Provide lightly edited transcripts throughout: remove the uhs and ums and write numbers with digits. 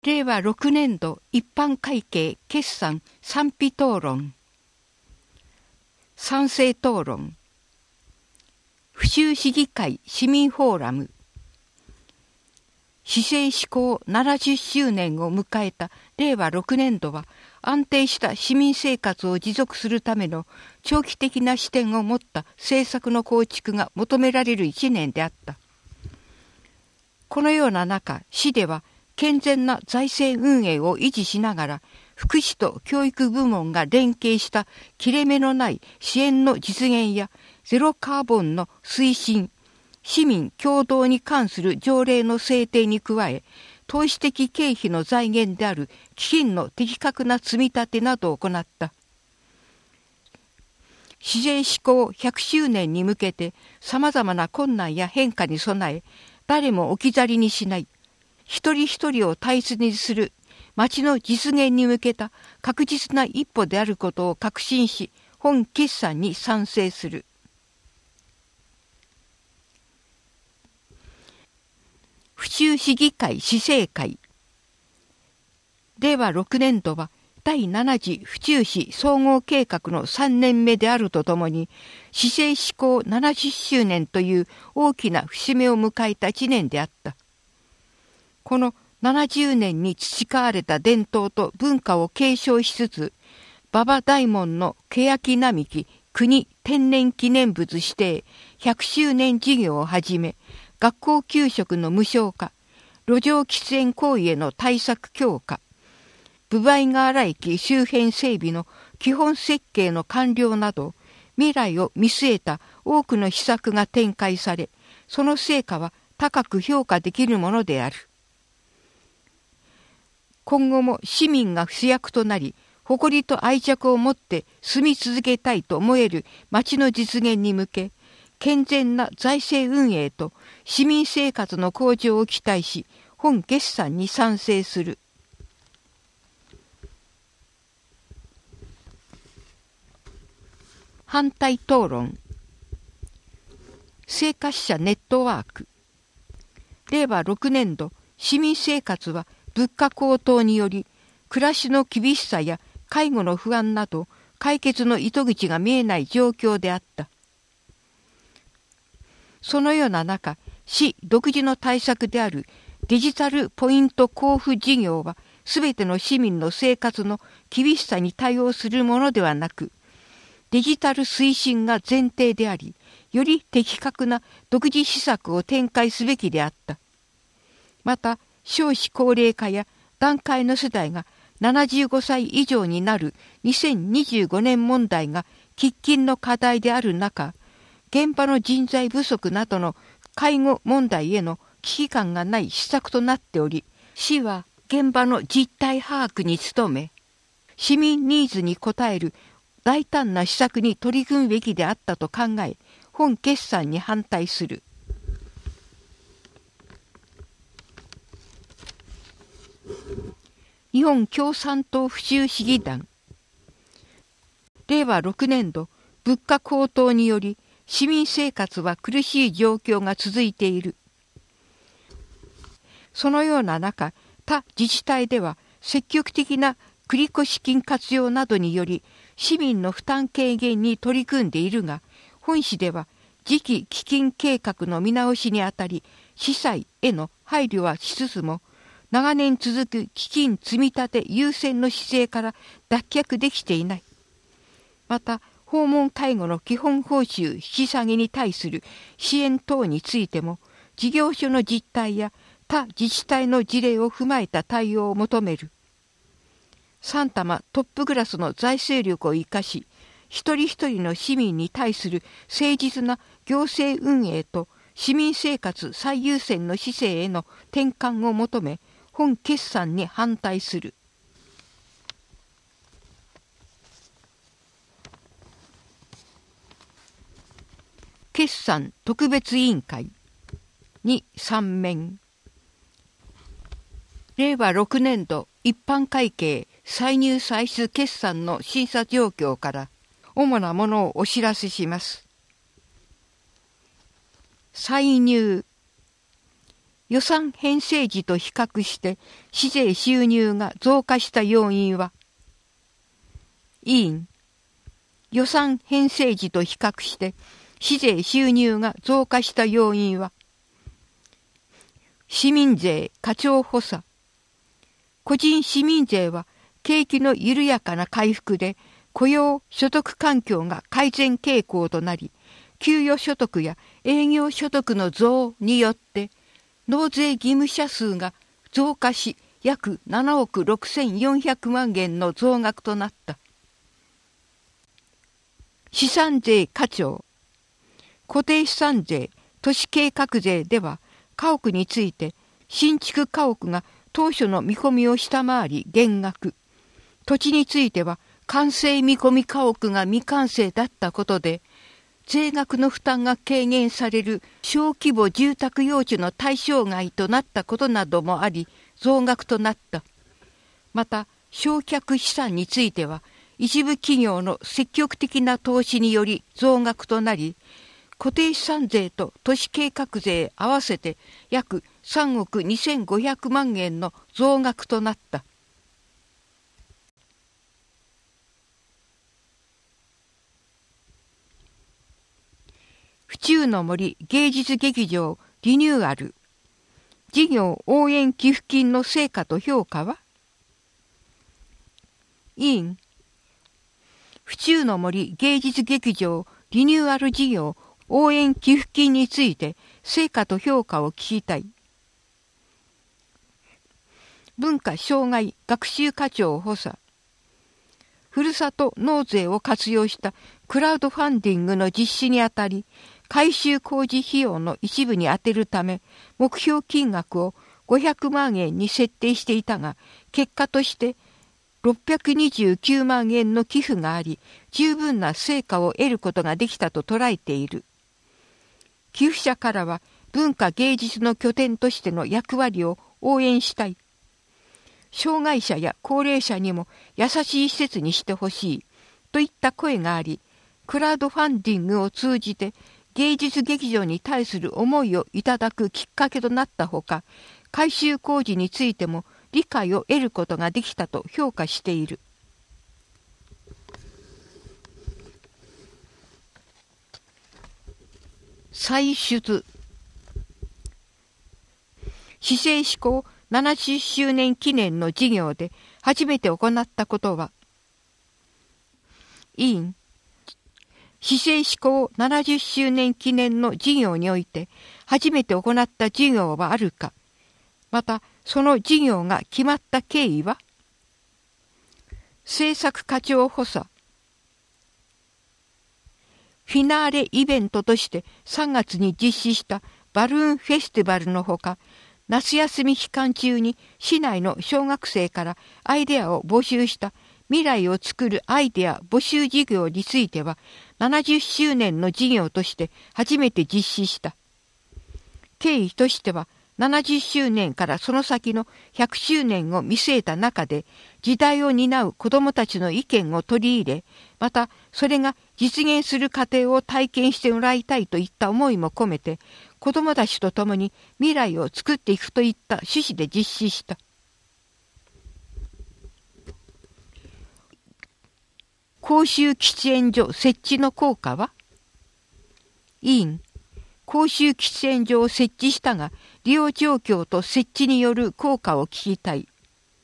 令和6年度一般会計決算賛否討論。賛成討論。府州市議会市民フォーラム。市政施行70周年を迎えた令和6年度は、安定した市民生活を持続するための長期的な視点を持った政策の構築が求められる1年であった。このような中、市では健全な財政運営を維持しながら、福祉と教育部門が連携した切れ目のない支援の実現やゼロカーボンの推進、市民共同に関する条例の制定に加え、投資的経費の財源である基金の的確な積み立てなどを行った。市政施行100周年に向けて様々な困難や変化に備え、誰も置き去りにしない、一人一人を大切にする町の実現に向けた確実な一歩であることを確信し、本決算に賛成する。府州市議会市政会。令和6年度は第7次府中市総合計画の3年目であるとともに、市政施行70周年という大きな節目を迎えた1年であった。この70年に培われた伝統と文化を継承しつつ、馬場大門の欅並木国天然記念物指定100周年事業をはじめ、学校給食の無償化、路上喫煙行為への対策強化、分倍河原駅周辺整備の基本設計の完了など、未来を見据えた多くの施策が展開され、その成果は高く評価できるものである。今後も市民が主役となり、誇りと愛着を持って住み続けたいと思える町の実現に向け、健全な財政運営と市民生活の向上を期待し、本決算に賛成する。反対討論。生活者ネットワーク。令和6年度、市民生活は物価高騰により、暮らしの厳しさや介護の不安など、解決の糸口が見えない状況であった。そのような中、市独自の対策であるデジタルポイント交付事業は、すべての市民の生活の厳しさに対応するものではなく、デジタル推進が前提であり、より的確な独自施策を展開すべきであった。また、少子高齢化や団塊の世代が75歳以上になる2025年問題が喫緊の課題である中、現場の人材不足などの介護問題への危機感がない施策となっており、市は現場の実態把握に努め、市民ニーズに応える大胆な施策に取り組むべきであったと考え、本決算に反対する。日本共産党府州市議団。令和6年度、物価高騰により、市民生活は苦しい状況が続いている。そのような中、他自治体では積極的な繰越金活用などにより市民の負担軽減に取り組んでいるが、本市では次期基金計画の見直しにあたり、司祭への配慮はしつつも、長年続く基金積み立て優先の姿勢から脱却できていない。また、訪問介護の基本報酬引き下げに対する支援等についても、事業所の実態や他自治体の事例を踏まえた対応を求める。3玉トップクラスの財政力を生かし、一人一人の市民に対する誠実な行政運営と市民生活最優先の姿勢への転換を求め、本決算に反対する。決算特別委員会に3面。令和6年度一般会計歳入歳出決算の審査状況から主なものをお知らせします。歳入予算編成時と比較して市税収入が増加した要因は、委員、予算編成時と比較して市税収入が増加した要因は、市民税課徴補佐。個人市民税は景気の緩やかな回復で雇用所得環境が改善傾向となり、給与所得や営業所得の増によって納税義務者数が増加し、約7億6400万元の増額となった。資産税課徴。固定資産税、都市計画税では、家屋について新築家屋が当初の見込みを下回り減額。土地については完成見込み家屋が未完成だったことで、税額の負担が軽減される小規模住宅用地の対象外となったことなどもあり、増額となった。また、償却資産については、一部企業の積極的な投資により増額となり、固定資産税と都市計画税合わせて約3億2500万円の増額となった。府中の森芸術劇場リニューアル。事業応援寄付金の成果と評価は？委員、府中の森芸術劇場リニューアル事業応援寄付金について成果と評価を聞きたい。文化障害学習課長補佐。ふるさと納税を活用したクラウドファンディングの実施にあたり、改修工事費用の一部に充てるため、目標金額を500万円に設定していたが、結果として629万円の寄付があり、十分な成果を得ることができたと捉えている。寄付者からは、文化芸術の拠点としての役割を応援したい。障害者や高齢者にも優しい施設にしてほしいといった声があり、クラウドファンディングを通じて芸術劇場に対する思いをいただくきっかけとなったほか、改修工事についても理解を得ることができたと評価している。再出。市政施行70周年記念の事業で初めて行ったことは？委員、市政施行70周年記念の事業において初めて行った事業はあるか、またその事業が決まった経緯は？政策課長補佐。フィナーレイベントとして3月に実施したバルーンフェスティバルのほか、夏休み期間中に市内の小学生からアイデアを募集した未来をつくるアイデア募集事業については、70周年の事業として初めて実施した。経緯としては、70周年からその先の100周年を見据えた中で、時代を担う子どもたちの意見を取り入れ、またそれが実現する過程を体験してもらいたいといった思いも込めて、子どもたちと共に未来を作っていくといった趣旨で実施した。公衆喫煙所設置の効果は？委員、公衆喫煙所を設置したが、利用状況と設置による効果を聞きたい。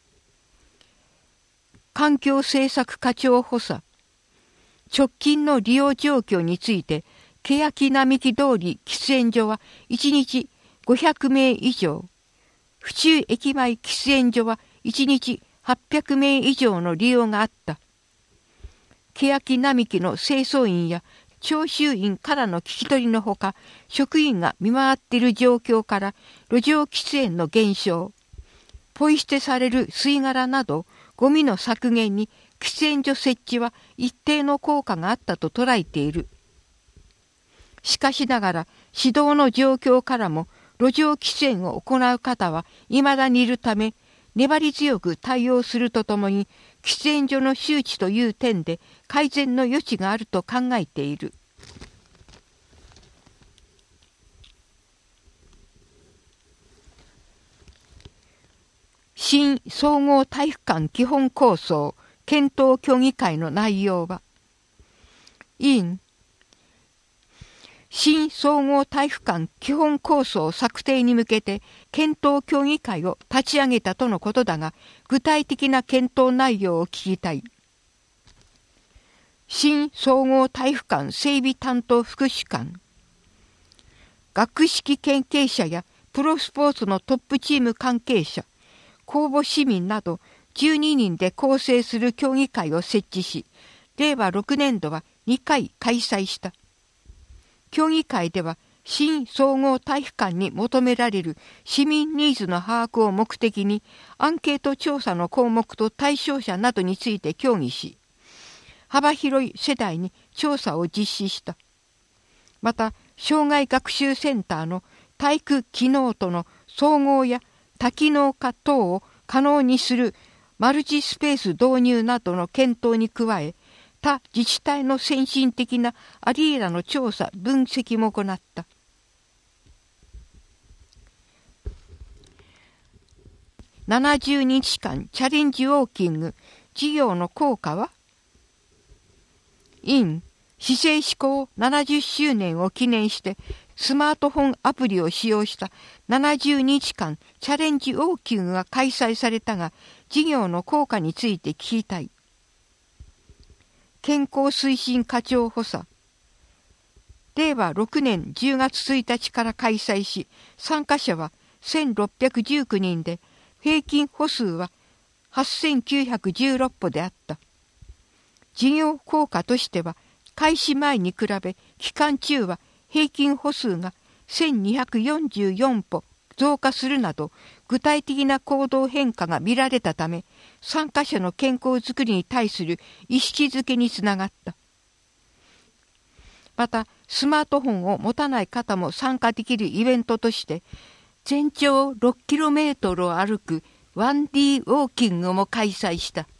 環境政策課長補佐。直近の利用状況について、欅並木通り喫煙所は1日500名以上、府中駅前喫煙所は1日800名以上の利用があった。欅並木の清掃員や徴収員からの聞き取りのほか、職員が見回っている状況から路上喫煙の減少、ポイ捨てされる吸い殻などゴミの削減に喫煙所設置は一定の効果があったと捉えている。しかしながら指導の状況からも路上喫煙を行う方は未だにいるため、粘り強く対応するとともに喫煙所の周知という点で改善の余地があると考えている。 新総合体育館基本構想検討協議会の内容は、委新総合体育館基本構想策定に向けて検討協議会を立ち上げたとのことだが、具体的な検討内容を聞きたい。新総合体育館整備担当副主幹、学識研究者やプロスポーツのトップチーム関係者、公募市民など12人で構成する協議会を設置し、令和6年度は2回開催した。協議会では、新総合体育館に求められる市民ニーズの把握を目的に、アンケート調査の項目と対象者などについて協議し、幅広い世代に調査を実施した。また、障害学習センターの体育機能との総合や多機能化等を可能にするマルチスペース導入などの検討に加え、他自治体の先進的なアリーナの調査・分析も行った。70日間チャレンジウォーキング事業の効果は、市政施行70周年を記念してスマートフォンアプリを使用した70日間チャレンジウォーキングが開催されたが、事業の効果について聞きたい。健康推進課長補佐、令和6年10月1日から開催し、参加者は1619人で、平均歩数は8916歩であった。事業効果としては、開始前に比べ期間中は平均歩数が1244歩増加するなど、具体的な行動変化が見られたため、参加者の健康づくりに対する意識づけにつながった。また、スマートフォンを持たない方も参加できるイベントとして、全長6kmを歩く 1D ウォーキングも開催した。